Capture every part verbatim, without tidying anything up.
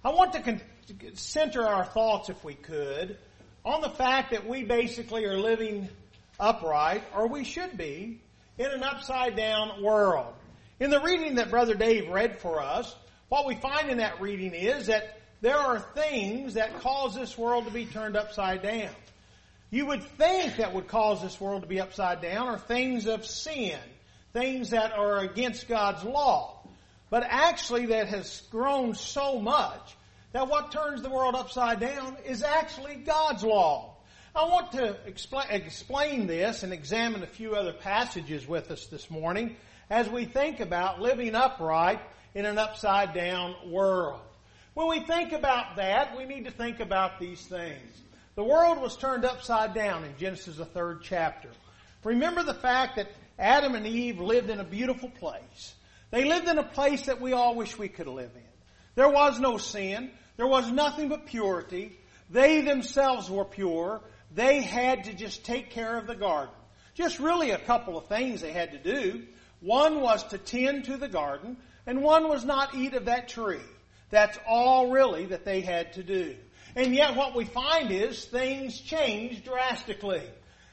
I want to con- center our thoughts, if we could, on the fact that we basically are living upright, or we should be, in an upside-down world. In the reading that Brother Dave read for us, what we find in that reading is that there are things that cause this world to be turned upside down. You would think that would cause this world to be upside down are things of sin, things that are against God's law. But actually that has grown so much that what turns the world upside down is actually God's law. I want to explain, explain this and examine a few other passages with us this morning as we think about living upright in an upside down world. When we think about that, we need to think about these things. The world was turned upside down in Genesis, the third chapter. Remember the fact that Adam and Eve lived in a beautiful place. They lived in a place that we all wish we could live in. There was no sin. There was nothing but purity. They themselves were pure. They had to just take care of the garden. Just really a couple of things they had to do. One was to tend to the garden, and one was not eat of that tree. That's all really that they had to do. And yet what we find is things changed drastically.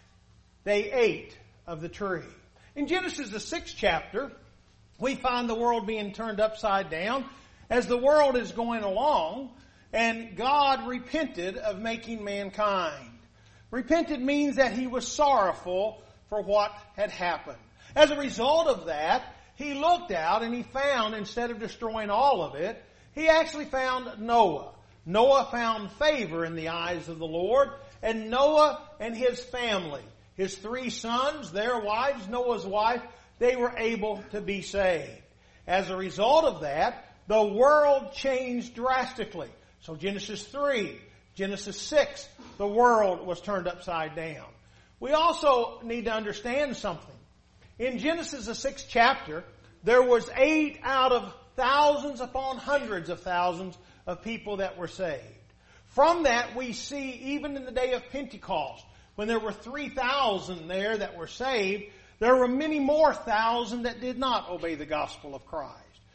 They ate of the tree. In Genesis, the sixth chapter, we find the world being turned upside down as the world is going along, and God repented of making mankind. Repented means that He was sorrowful for what had happened. As a result of that, He looked out and He found, instead of destroying all of it, He actually found Noah. Noah found favor in the eyes of the Lord, and Noah and his family, his three sons, their wives, Noah's wife, they were able to be saved. As a result of that, the world changed drastically. So Genesis three, Genesis six, the world was turned upside down. We also need to understand something. In Genesis, the sixth chapter, there was eight out of thousands upon hundreds of thousands of people that were saved. From that, we see, even in the day of Pentecost, when there were three thousand there that were saved, there were many more thousand that did not obey the gospel of Christ.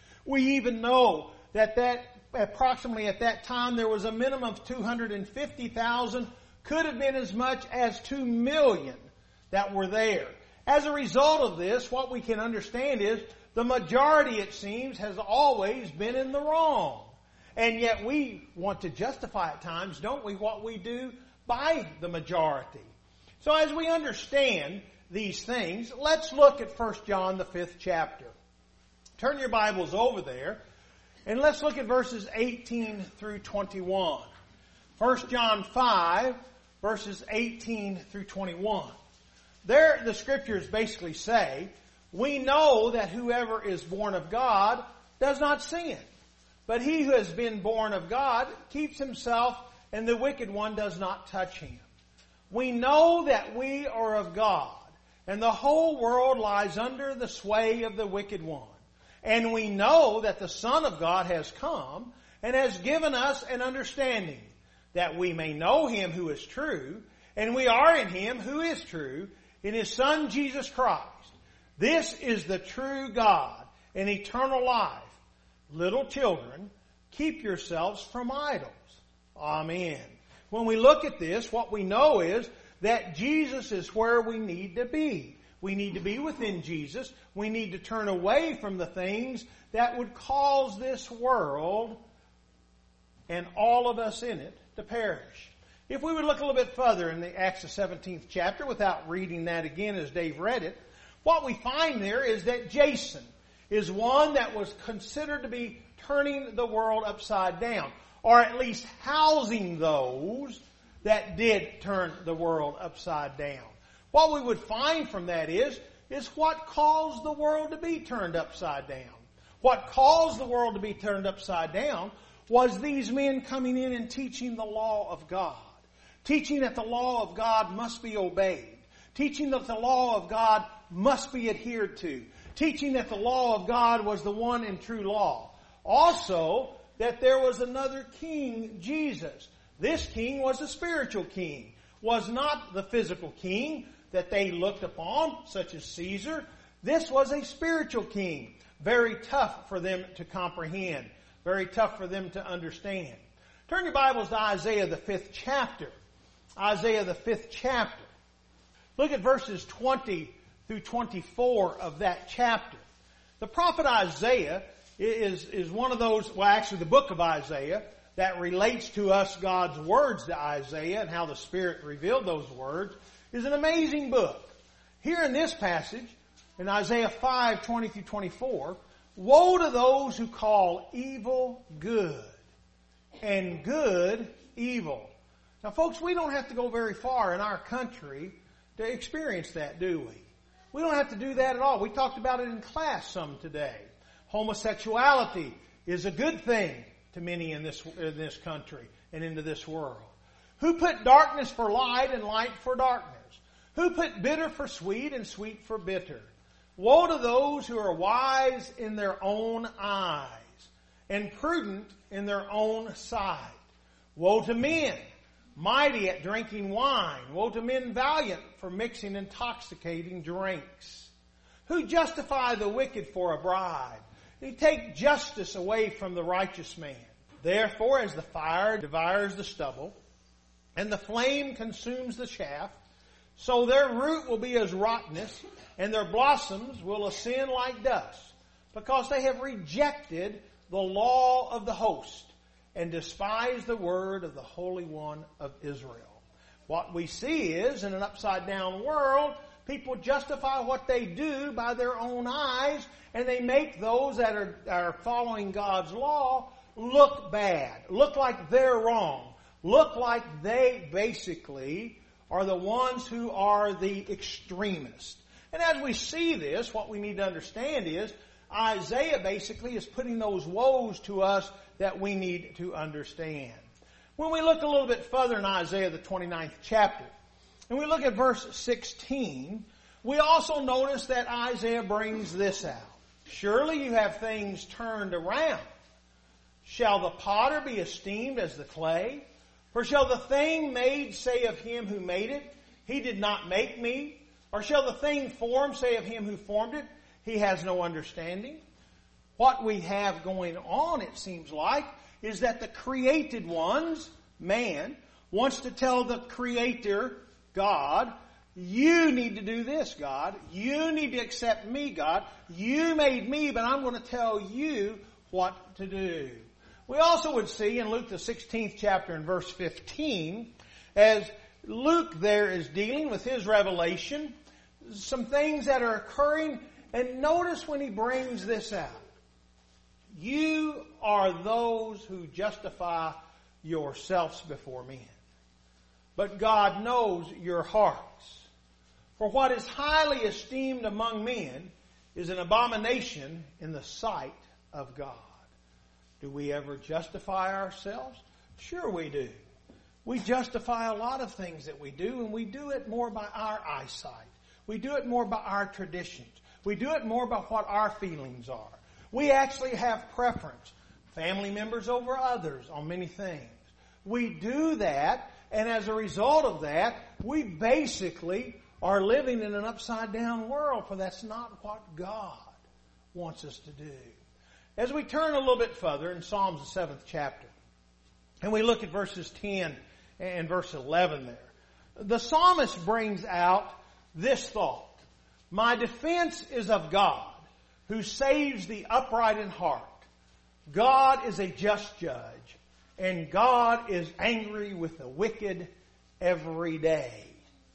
We even know that that approximately at that time there was a minimum of two hundred fifty thousand, could have been as much as two million that were there. As a result of this, what we can understand is the majority, it seems, has always been in the wrong. And yet we want to justify at times, don't we, what we do by the majority. So as we understand these things, let's look at First John, the fifth chapter. Turn your Bibles over there, and let's look at verses eighteen through twenty-one. First John five, verses eighteen through twenty-one. There, the Scriptures basically say, we know that whoever is born of God does not sin. But he who has been born of God keeps himself, and the wicked one does not touch him. We know that we are of God, and the whole world lies under the sway of the wicked one. And we know that the Son of God has come and has given us an understanding, that we may know Him who is true, and we are in Him who is true, in His Son Jesus Christ. This is the true God and eternal life. Little children, keep yourselves from idols. Amen. When we look at this, what we know is that Jesus is where we need to be. We need to be within Jesus. We need to turn away from the things that would cause this world and all of us in it to perish. If we would look a little bit further in the Acts the seventeenth chapter, without reading that again as Dave read it, what we find there is that Jason is one that was considered to be turning the world upside down, or at least housing those that did turn the world upside down. What we would find from that is, is what caused the world to be turned upside down. What caused the world to be turned upside down was these men coming in and teaching the law of God. Teaching that the law of God must be obeyed. Teaching that the law of God must be adhered to. Teaching that the law of God was the one and true law. Also, that there was another king, Jesus. This king was a spiritual king. Was not the physical king that they looked upon, such as Caesar. This was a spiritual king. Very tough for them to comprehend. very tough for them to understand. Turn your Bibles to Isaiah, the fifth chapter. Isaiah, the fifth chapter. Look at verses twenty through twenty-four of that chapter. The prophet Isaiah is, is one of those, well actually the book of Isaiah, that relates to us God's words to Isaiah and how the Spirit revealed those words, is an amazing book. Here in this passage, in Isaiah five, twenty through twenty-four, woe to those who call evil good and good evil. Now folks, we don't have to go very far in our country to experience that, do we? We don't have to do that at all. We talked about it in class some today. Homosexuality is a good thing to many in this, in this country and into this world. Who put darkness for light and light for darkness? Who put bitter for sweet and sweet for bitter? Woe to those who are wise in their own eyes and prudent in their own sight. Woe to men, mighty at drinking wine. Woe to men valiant for mixing intoxicating drinks. Who justify the wicked for a bribe. Who take justice away from the righteous man. Therefore, as the fire devours the stubble, and the flame consumes the shaft, so their root will be as rottenness, and their blossoms will ascend like dust, because they have rejected the law of the host, and despised the word of the Holy One of Israel. What we see is, in an upside-down world, people justify what they do by their own eyes, and they make those that are, are following God's law look bad, look like they're wrong, look like they basically are the ones who are the extremists. And as we see this, what we need to understand is Isaiah basically is putting those woes to us that we need to understand. When we look a little bit further in Isaiah, the twenty-ninth chapter, and we look at verse sixteen, we also notice that Isaiah brings this out. Surely you have things turned around. Shall the potter be esteemed as the clay? For shall the thing made say of him who made it, he did not make me? Or shall the thing formed say of him who formed it, he has no understanding? What we have going on, it seems like, is that the created ones, man, wants to tell the Creator, God, you need to do this, God. You need to accept me, God. You made me, but I'm going to tell you what to do. We also would see in Luke the sixteenth chapter and verse fifteen, as Luke there is dealing with his revelation, some things that are occurring, and notice when he brings this out. You are those who justify yourselves before men. But God knows your hearts. For what is highly esteemed among men is an abomination in the sight of God. Do we ever justify ourselves? Sure we do. We justify a lot of things that we do, and we do it more by our eyesight. We do it more by our traditions. We do it more by what our feelings are. We actually have preference, family members over others on many things. We do that, and as a result of that, we basically are living in an upside-down world, for that's not what God wants us to do. As we turn a little bit further in Psalms, the seventh chapter, and we look at verses ten and verse eleven there, the psalmist brings out this thought. My defense is of God, who saves the upright in heart. God is a just judge, and God is angry with the wicked every day.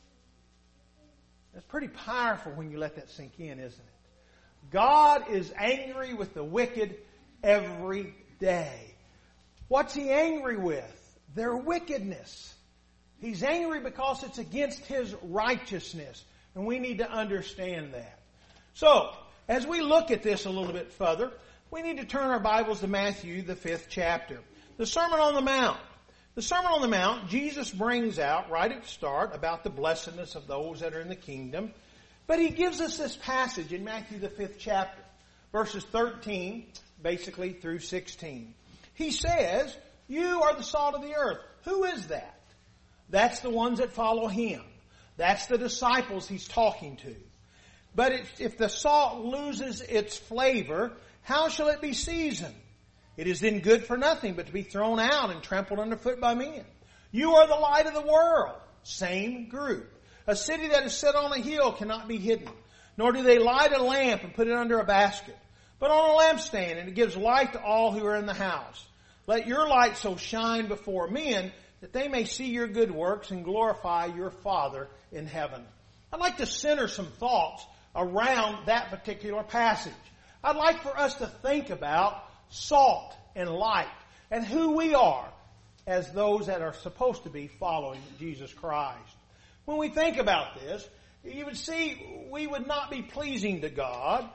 That's pretty powerful when you let that sink in, isn't it? God is angry with the wicked every day. What's he angry with? Their wickedness. He's angry because it's against his righteousness, and we need to understand that. So, as we look at this a little bit further, we need to turn our Bibles to Matthew, the fifth chapter. The Sermon on the Mount. The Sermon on the Mount, Jesus brings out right at the start about the blessedness of those that are in the kingdom. But he gives us this passage in Matthew, the fifth chapter, verses thirteen, basically through sixteen. He says, you are the salt of the earth. Who is that? That's the ones that follow him. That's the disciples he's talking to. But if the salt loses its flavor, how shall it be seasoned? It is then good for nothing but to be thrown out and trampled underfoot by men. You are the light of the world. Same group. A city that is set on a hill cannot be hidden, nor do they light a lamp and put it under a basket, but on a lampstand, and it gives light to all who are in the house. Let your light so shine before men that they may see your good works and glorify your Father in heaven. I'd like to center some thoughts around that particular passage. I'd like for us to think about salt and light and who we are as those that are supposed to be following Jesus Christ. When we think about this, you would see we would not be pleasing to God,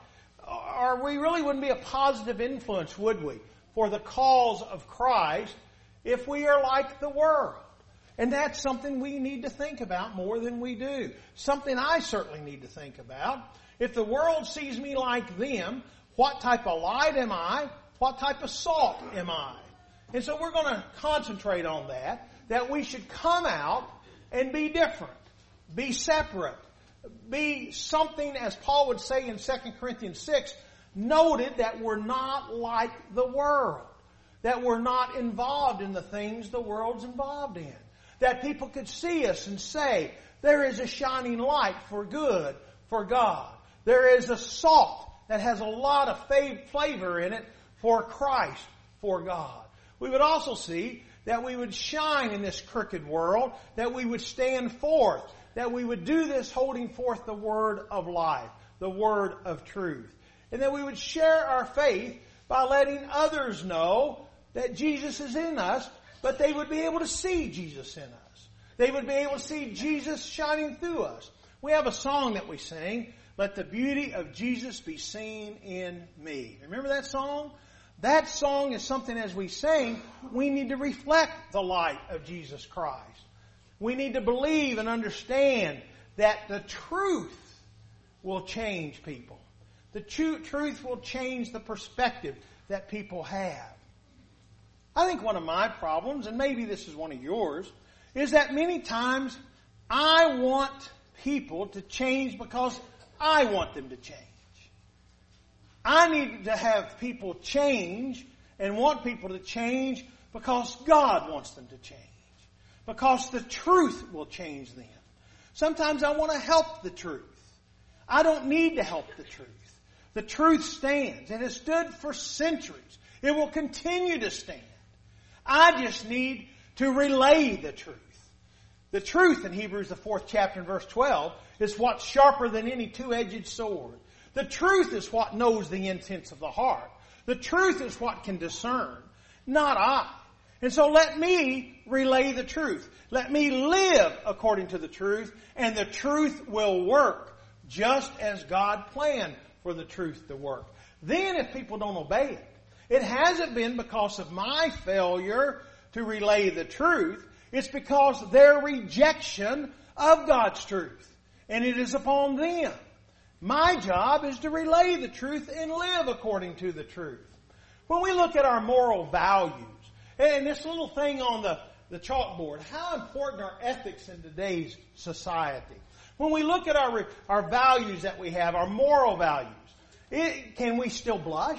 or we really wouldn't be a positive influence, would we, for the cause of Christ if we are like the world. And that's something we need to think about more than we do. Something I certainly need to think about. If the world sees me like them, what type of light am I? What type of salt am I? And so we're going to concentrate on that, that we should come out and be different, be separate, be something, as Paul would say in Second Corinthians six, noted that we're not like the world, that we're not involved in the things the world's involved in, that people could see us and say, there is a shining light for good, for God. There is a salt that has a lot of fav- flavor in it for Christ, for God. We would also see that we would shine in this crooked world, that we would stand forth, that we would do this holding forth the word of life, the word of truth. And that we would share our faith by letting others know that Jesus is in us, but they would be able to see Jesus in us. They would be able to see Jesus shining through us. We have a song that we sing, Let the Beauty of Jesus Be Seen in Me. Remember that song? That song is something, as we sing, we need to reflect the light of Jesus Christ. We need to believe and understand that the truth will change people. The tru- truth will change the perspective that people have. I think one of my problems, and maybe this is one of yours, is that many times I want people to change because I want them to change. I need to have people change and want people to change because God wants them to change. Because the truth will change them. Sometimes I want to help the truth. I don't need to help the truth. The truth stands. It has stood for centuries. It will continue to stand. I just need to relay the truth. The truth in Hebrews, the fourth chapter and verse twelve, is what's sharper than any two-edged sword. The truth is what knows the intents of the heart. The truth is what can discern, not I. And so let me relay the truth. Let me live according to the truth, and the truth will work just as God planned for the truth to work. Then if people don't obey it, it hasn't been because of my failure to relay the truth. It's because their rejection of God's truth. And it is upon them. My job is to relay the truth and live according to the truth. When we look at our moral values, and this little thing on the, the chalkboard, how important are ethics in today's society? When we look at our, our values that we have, our moral values, it, can we still blush?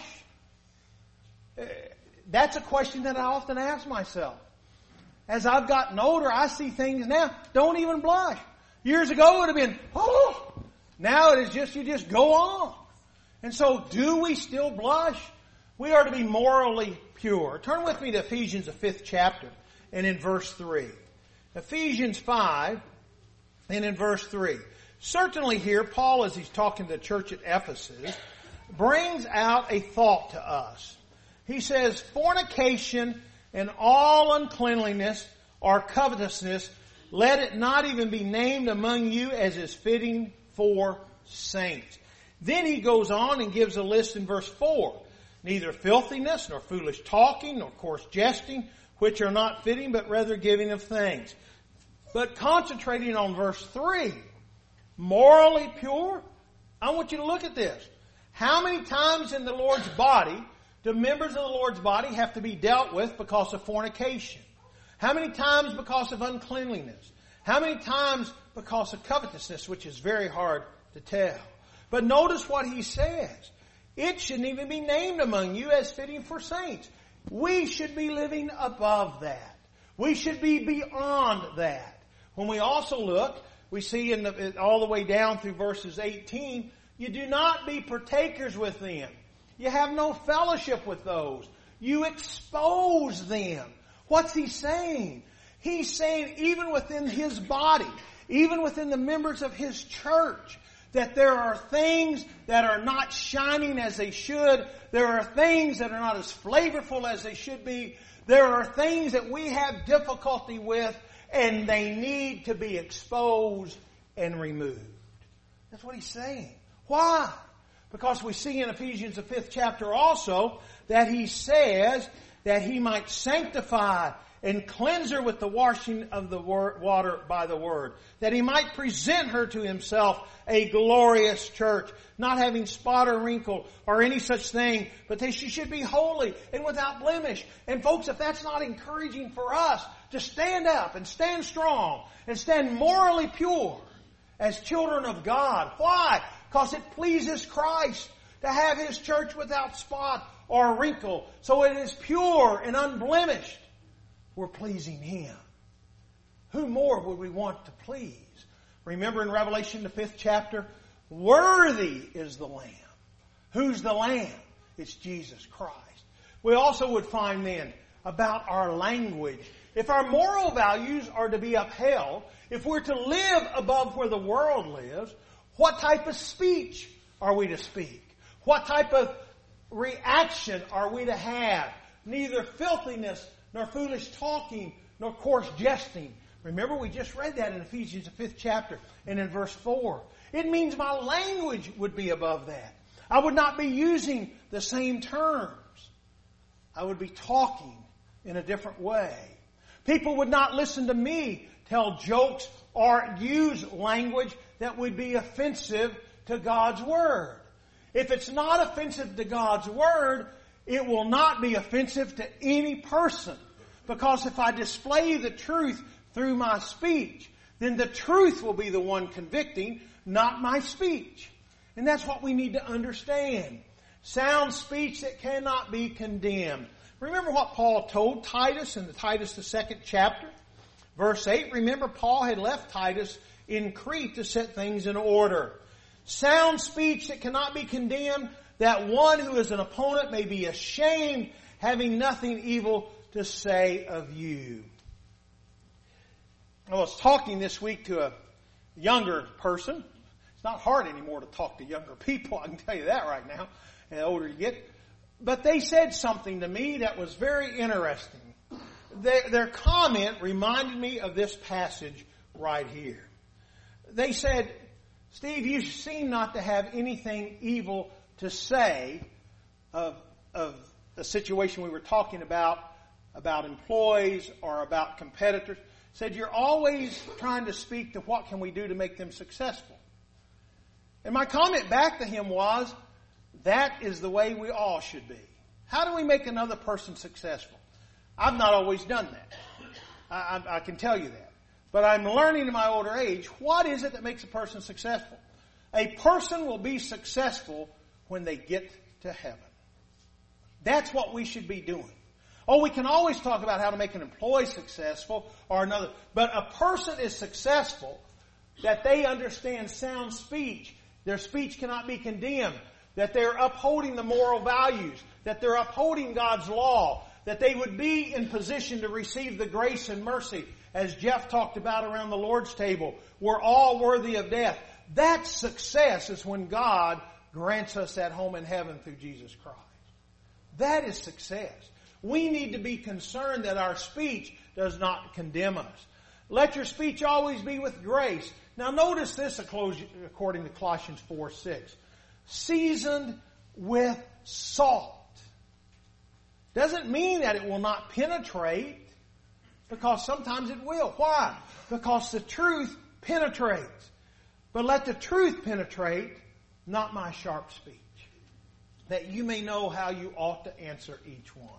That's a question that I often ask myself. As I've gotten older, I see things now, don't even blush. Years ago it would have been, oh! Now it is just, you just go on. And so, do we still blush? We are to be morally pure. Turn with me to Ephesians, the fifth chapter, and in verse three. Ephesians five, and in verse three. Certainly here, Paul, as he's talking to the church at Ephesus, brings out a thought to us. He says, fornication and all uncleanliness or covetousness, let it not even be named among you as is fitting for saints. Then he goes on and gives a list in verse four. Neither filthiness, nor foolish talking, nor coarse jesting, which are not fitting, but rather giving of thanks. But concentrating on verse three, morally pure, I want you to look at this. How many times in the Lord's body do members of the Lord's body have to be dealt with because of fornication? How many times because of uncleanliness? How many times because of covetousness, which is very hard to tell? But notice what he says. It shouldn't even be named among you as fitting for saints. We should be living above that. We should be beyond that. When we also look, we see in the, all the way down through verses eighteen, you do not be partakers with them. You have no fellowship with those. You expose them. What's he saying? He's saying even within his body, even within the members of his church, that there are things that are not shining as they should. There are things that are not as flavorful as they should be. There are things that we have difficulty with, and they need to be exposed and removed. That's what he's saying. Why? Because we see in Ephesians the fifth chapter also that he says that he might sanctify and cleanse her with the washing of the water by the word, that he might present her to himself a glorious church, not having spot or wrinkle or any such thing, but that she should be holy and without blemish. And folks, if that's not encouraging for us to stand up and stand strong and stand morally pure as children of God, why? Because it pleases Christ to have his church without spot or wrinkle, so it is pure and unblemished. We're pleasing him. Who more would we want to please? Remember in Revelation, the fifth chapter, worthy is the Lamb. Who's the Lamb? It's Jesus Christ. We also would find then about our language. If our moral values are to be upheld, if we're to live above where the world lives, what type of speech are we to speak? What type of reaction are we to have? Neither filthiness nor foolish talking, nor coarse jesting. Remember, we just read that in Ephesians, the fifth chapter, and in verse four. It means my language would be above that. I would not be using the same terms. I would be talking in a different way. People would not listen to me tell jokes or use language that would be offensive to God's Word. If it's not offensive to God's Word, it will not be offensive to any person. Because if I display the truth through my speech, then the truth will be the one convicting, not my speech. And that's what we need to understand. Sound speech that cannot be condemned. Remember what Paul told Titus in the Titus, the second chapter, verse eight. Remember, Paul had left Titus in Crete to set things in order. Sound speech that cannot be condemned, that one who is an opponent may be ashamed, having nothing evil to say of you. I was talking this week to a younger person. It's not hard anymore to talk to younger people, I can tell you that right now, the older you get. But they said something to me that was very interesting. Their, their comment reminded me of this passage right here. They said, Steve, you seem not to have anything evil to say of, of the situation we were talking about, about employees or about competitors. Said, you're always trying to speak to what can we do to make them successful. And my comment back to him was, that is the way we all should be. How do we make another person successful? I've not always done that. I, I, I can tell you that. But I'm learning in my older age, what is it that makes a person successful? A person will be successful when they get to heaven. That's what we should be doing. Oh, we can always talk about how to make an employee successful or another. But a person is successful that they understand sound speech. Their speech cannot be condemned. That they're upholding the moral values. That they're upholding God's law. That they would be in position to receive the grace and mercy, as Jeff talked about around the Lord's table. We're all worthy of death. That success is when God grants us that home in heaven through Jesus Christ. That is success. We need to be concerned that our speech does not condemn us. Let your speech always be with grace. Now notice this according to Colossians four six. Seasoned with salt. Doesn't mean that it will not penetrate, because sometimes it will. Why? Because the truth penetrates. But let the truth penetrate, not my sharp speech, that you may know how you ought to answer each one.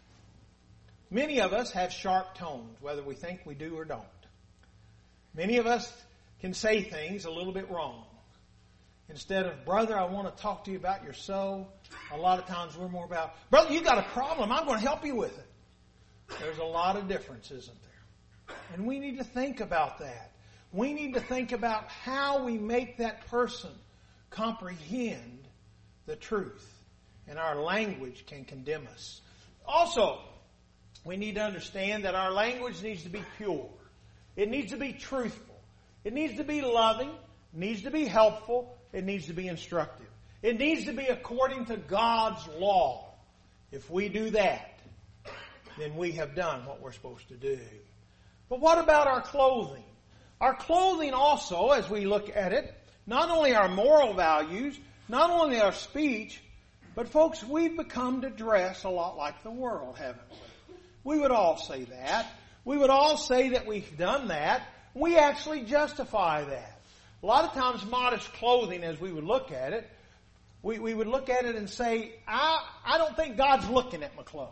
Many of us have sharp tones, whether we think we do or don't. Many of us can say things a little bit wrong. Instead of, brother, I want to talk to you about your soul, A lot of times we're more about, brother, you got a problem. I'm going to help you with it. There's a lot of difference, isn't there? And we need to think about that. We need to think about how we make that person comprehend the truth. And our language can condemn us. Also, we need to understand that our language needs to be pure. It needs to be truthful. It needs to be loving. It needs to be helpful. It needs to be instructive. It needs to be according to God's law. If we do that, then we have done what we're supposed to do. But what about our clothing? Our clothing also, as we look at it, not only our moral values, not only our speech, but folks, we've become to dress a lot like the world, haven't we? We would all say that. We would all say that we've done that. We actually justify that. A lot of times modest clothing, as we would look at it, we, we would look at it and say, I, I don't think God's looking at my clothes.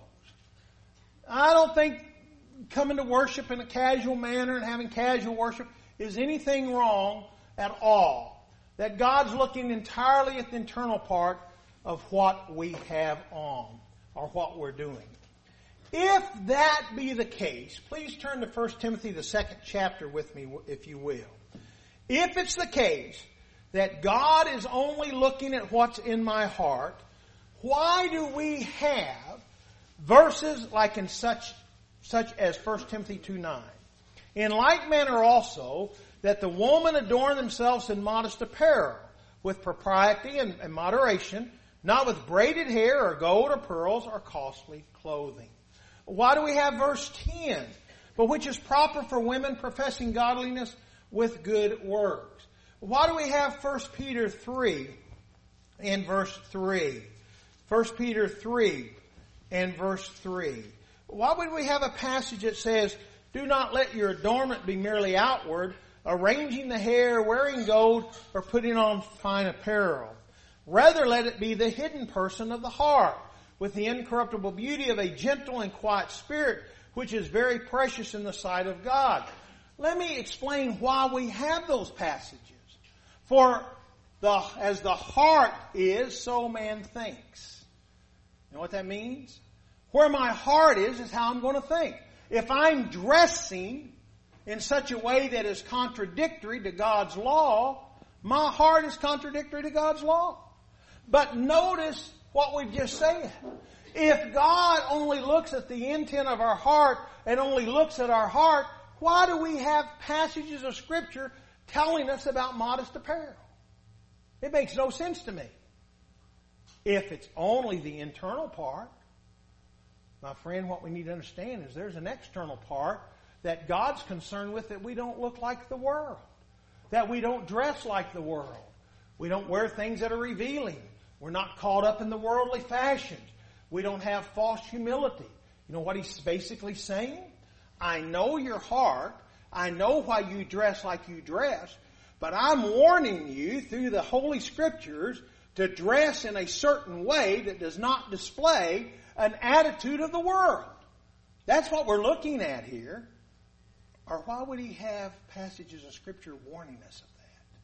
I don't think coming to worship in a casual manner and having casual worship is anything wrong at all. That God's looking entirely at the internal part of what we have on or what we're doing. If that be the case, please turn to First Timothy, the second chapter with me, if you will. If it's the case that God is only looking at what's in my heart, why do we have verses like in such such as First Timothy two nine? In like manner also, that the woman adorn themselves in modest apparel, with propriety and, and moderation, not with braided hair or gold or pearls or costly clothing. Why do we have verse ten? But which is proper for women professing godliness with good works. Why do we have First Peter three and verse three? First Peter three and verse three. Why would we have a passage that says, do not let your adornment be merely outward, arranging the hair, wearing gold, or putting on fine apparel? Rather let it be the hidden person of the heart, with the incorruptible beauty of a gentle and quiet spirit, which is very precious in the sight of God. Let me explain why we have those passages. For the, as the heart is, so man thinks. You know what that means? Where my heart is, is how I'm going to think. If I'm dressing in such a way that is contradictory to God's law, my heart is contradictory to God's law. But notice what we've just said. If God only looks at the intent of our heart and only looks at our heart, why do we have passages of Scripture telling us about modest apparel? It makes no sense to me. If it's only the internal part, my friend, what we need to understand is there's an external part that God's concerned with, that we don't look like the world. That we don't dress like the world. We don't wear things that are revealing. We're not caught up in the worldly fashions. We don't have false humility. You know what he's basically saying? I know your heart. I know why you dress like you dress. But I'm warning you through the Holy Scriptures to dress in a certain way that does not display an attitude of the world. That's what we're looking at here. Or why would he have passages of Scripture warning us of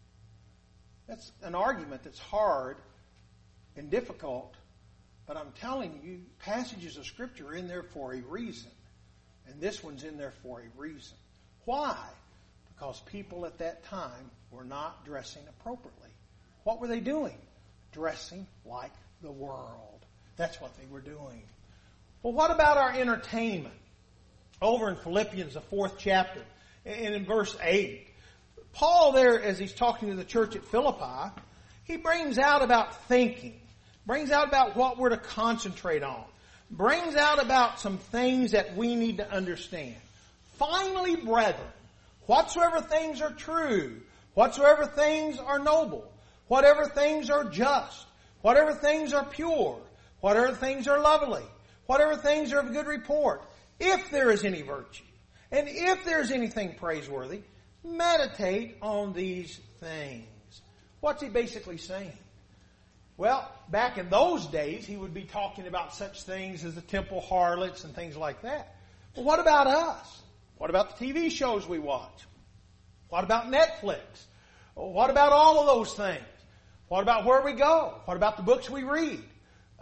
that? That's an argument that's hard and difficult. But I'm telling you, passages of Scripture are in there for a reason. And this one's in there for a reason. Why? Because people at that time were not dressing appropriately. What were they doing? Dressing like the world. That's what they were doing. Well, what about our entertainment? Over in Philippians, the fourth chapter, and in verse eight, Paul there, as he's talking to the church at Philippi, he brings out about thinking, brings out about what we're to concentrate on, brings out about some things that we need to understand. Finally, brethren, whatsoever things are true, whatsoever things are noble, whatever things are just, whatever things are pure, whatever things are lovely, whatever things are of good report, if there is any virtue, and if there is anything praiseworthy, meditate on these things. What's he basically saying? Well, back in those days, he would be talking about such things as the temple harlots and things like that. But what about us? What about the T V shows we watch? What about Netflix? What about all of those things? What about where we go? What about the books we read?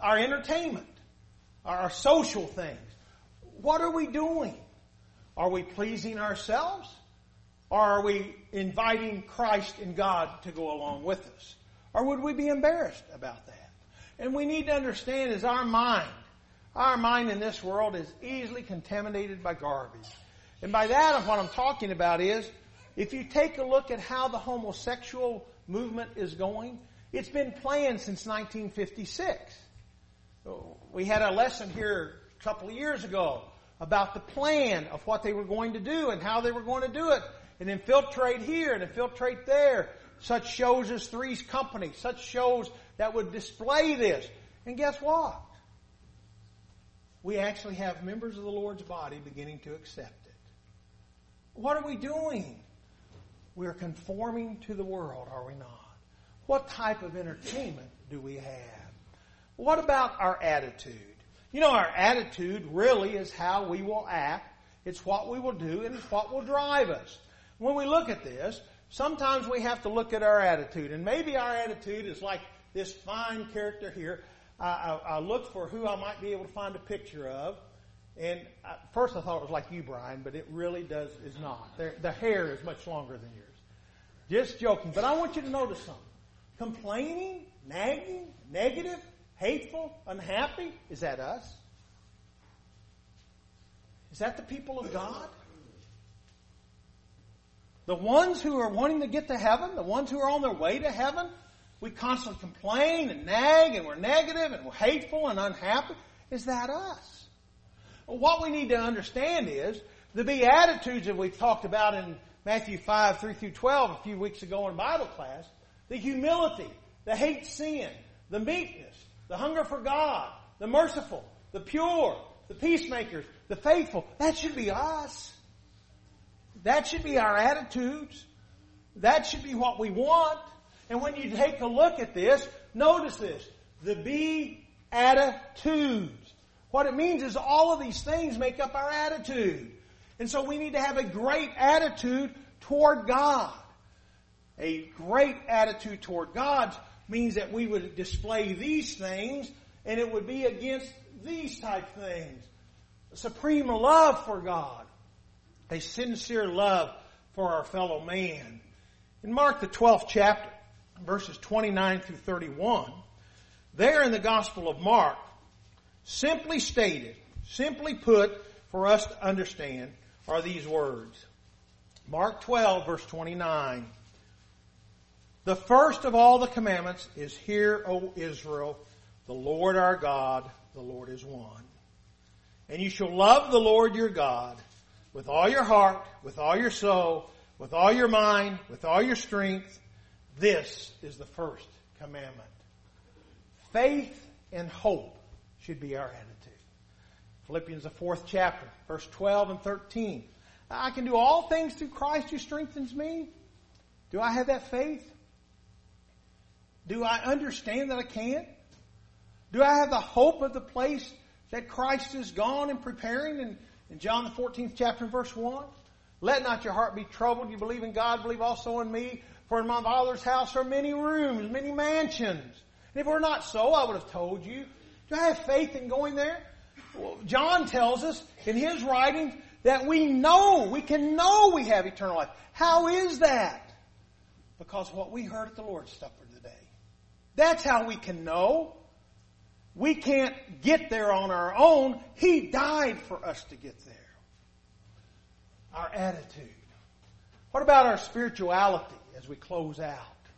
our entertainment, our social things. What are we doing? Are we pleasing ourselves? Or are we inviting Christ and God to go along with us? Or would we be embarrassed about that? And we need to understand is our mind, our mind in this world is easily contaminated by garbage. And by that, what I'm talking about is, if you take a look at how the homosexual movement is going, it's been planned since nineteen fifty-six. We had a lesson here a couple of years ago about the plan of what they were going to do and how they were going to do it, and infiltrate here and infiltrate there. Such shows as Three's Company, such shows that would display this. And guess what? We actually have members of the Lord's body beginning to accept it. What are we doing? We're conforming to the world, are we not? What type of entertainment do we have? What about our attitude? You know, our attitude really is how we will act. It's what we will do, and it's what will drive us. When we look at this, sometimes we have to look at our attitude. And maybe our attitude is like this fine character here. I, I, I looked for who I might be able to find a picture of. And at first I thought it was like you, Brian, but it really does is not. They're, the hair is much longer than yours. Just joking. But I want you to notice something. Complaining, nagging, negative, hateful, unhappy, is that us? Is that the people of God? The ones who are wanting to get to heaven, the ones who are on their way to heaven, we constantly complain and nag and we're negative and we're hateful and unhappy. Is that us? Well, what we need to understand is the Beatitudes that we've talked about in Matthew five, three through twelve a few weeks ago in Bible class, the humility, the hate sin, the meekness, the hunger for God, the merciful, the pure, the peacemakers, the faithful, that should be us. That should be our attitudes. That should be what we want. And when you take a look at this, notice this. The Beatitudes. What it means is all of these things make up our attitude. And so we need to have a great attitude toward God. A great attitude toward God means that we would display these things, and it would be against these type things. Supreme love for God. A sincere love for our fellow man. In Mark the twelfth chapter, verses twenty-nine through thirty-one, there in the Gospel of Mark, simply stated, simply put for us to understand, are these words. Mark twelve, verse twenty-nine. The first of all the commandments is, Hear, O Israel, the Lord our God, the Lord is one. And you shall love the Lord your God with all your heart, with all your soul, with all your mind, with all your strength. This is the first commandment. Faith and hope should be our attitude. Philippians the fourth chapter, verse twelve and thirteen. I can do all things through Christ who strengthens me. Do I have that faith? Do I understand that I can? Do I have the hope of the place that Christ is gone and preparing in, in John the fourteenth chapter, verse one? Let not your heart be troubled. You believe in God, believe also in me. For in my Father's house are many rooms, many mansions. And if it were not so, I would have told you. Do I have faith in going there? Well, John tells us in his writing that we know, we can know we have eternal life. How is that? Because of what we heard at the Lord's Supper today. That's how we can know. We can't get there on our own. He died for us to get there. Our attitude. What about our spirituality as we close out?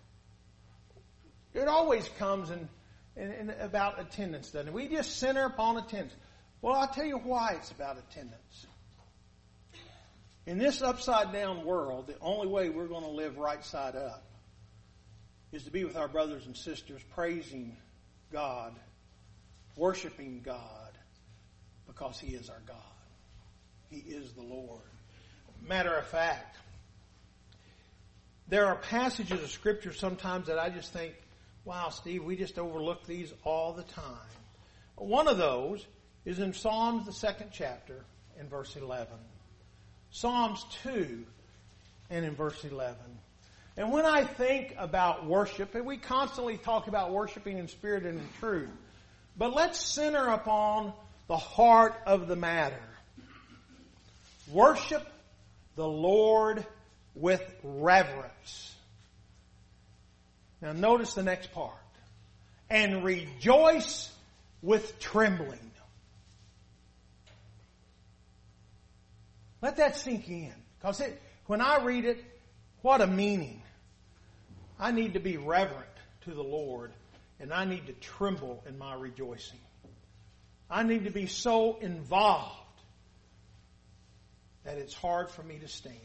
It always comes in, in, in about attendance, doesn't it? We just center upon attendance. Well, I'll tell you why it's about attendance. In this upside down world, the only way we're going to live right side up is to be with our brothers and sisters, praising God, worshiping God, because He is our God. He is the Lord. Matter of fact, there are passages of Scripture sometimes that I just think, wow, Steve, we just overlook these all the time. One of those is in Psalms, the second chapter, in verse eleven. Psalms two, and in verse eleven. And when I think about worship, and we constantly talk about worshiping in spirit and in truth, But let's center upon the heart of the matter. Worship the Lord with reverence. Now notice the next part. And rejoice with trembling. Let that sink in. Because it, when I read it, what a meaning. I need to be reverent to the Lord, and I need to tremble in my rejoicing. I need to be so involved that it's hard for me to stand.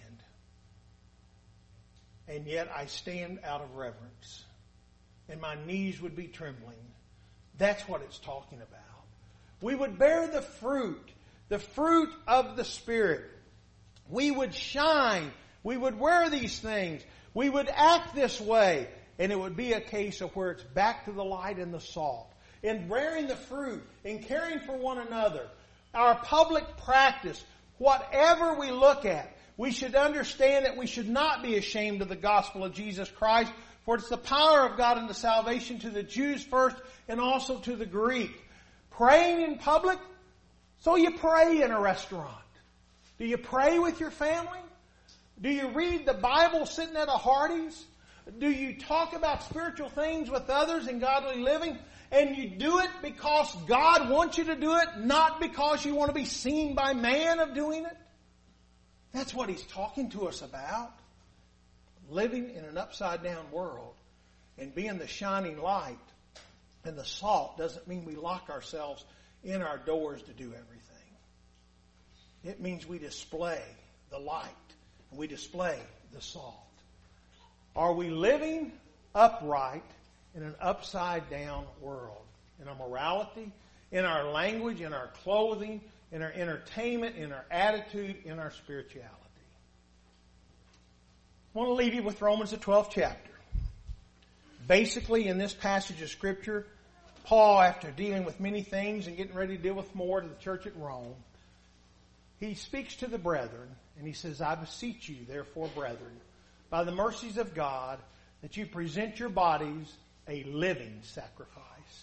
And yet I stand out of reverence. And my knees would be trembling. That's what it's talking about. We would bear the fruit, the fruit of the Spirit. We would shine. We would wear these things. We would act this way. And it would be a case of where it's back to the light and the salt. In bearing the fruit, in caring for one another. Our public practice, whatever we look at, we should understand that we should not be ashamed of the gospel of Jesus Christ, for it's the power of God unto salvation to the Jews first and also to the Greek. Praying in public, so you pray in a restaurant. Do you pray with your family? Do you read the Bible sitting at a Hardee's? Do you talk about spiritual things with others in godly living? And you do it because God wants you to do it, not because you want to be seen by man of doing it? That's what He's talking to us about. Living in an upside down world and being the shining light and the salt doesn't mean we lock ourselves in our doors to do everything. It means we display the light and we display the salt. Are we living upright in an upside down world? In our morality, in our language, in our clothing, in our entertainment, in our attitude, in our spirituality. I want to leave you with Romans the twelfth chapter. Basically, in this passage of Scripture, Paul, after dealing with many things and getting ready to deal with more to the church at Rome, he speaks to the brethren and he says, I beseech you, therefore, brethren, by the mercies of God, that you present your bodies a living sacrifice,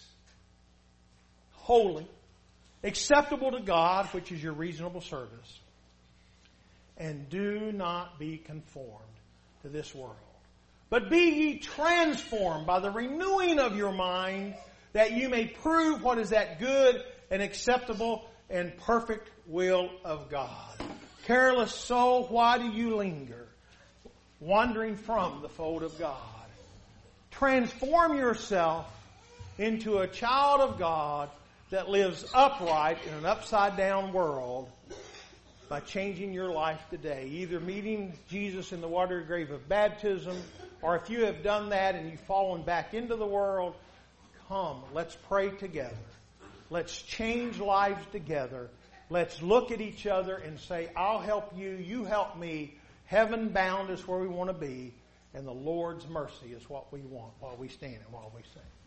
holy, acceptable to God, which is your reasonable service. And do not be conformed to this world, but be ye transformed by the renewing of your mind, that you may prove what is that good and acceptable and perfect will of God. Careless soul, why do you linger, wandering from the fold of God? Transform yourself into a child of God that lives upright in an upside down world by changing your life today. Either meeting Jesus in the watery grave of baptism, or if you have done that and you've fallen back into the world, come, let's pray together. Let's change lives together. Let's look at each other and say, I'll help you, you help me. Heaven bound is where we want to be, and the Lord's mercy is what we want while we stand and while we sing.